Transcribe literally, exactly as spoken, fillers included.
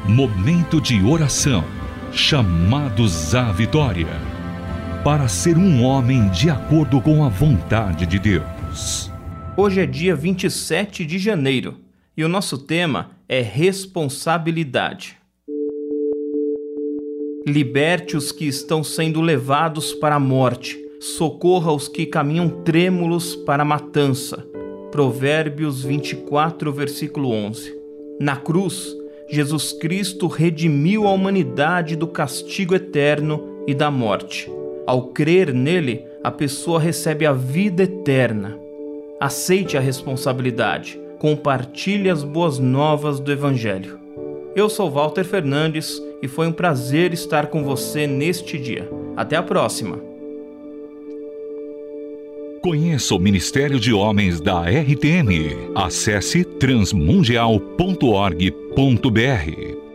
Momento de oração, chamados à vitória, para ser um homem de acordo com a vontade de Deus. Hoje é dia vinte e sete de janeiro e o nosso tema é responsabilidade. Liberte os que estão sendo levados para a morte, socorra os que caminham trêmulos para a matança. Provérbios vinte e quatro, versículo onze. Na cruz, Jesus Cristo redimiu a humanidade do castigo eterno e da morte. Ao crer nele, a pessoa recebe a vida eterna. Aceite a responsabilidade. Compartilhe as boas novas do Evangelho. Eu sou Walter Fernandes e foi um prazer estar com você neste dia. Até a próxima! Conheça o Ministério de Homens da R T M. Acesse transmundial ponto org ponto br.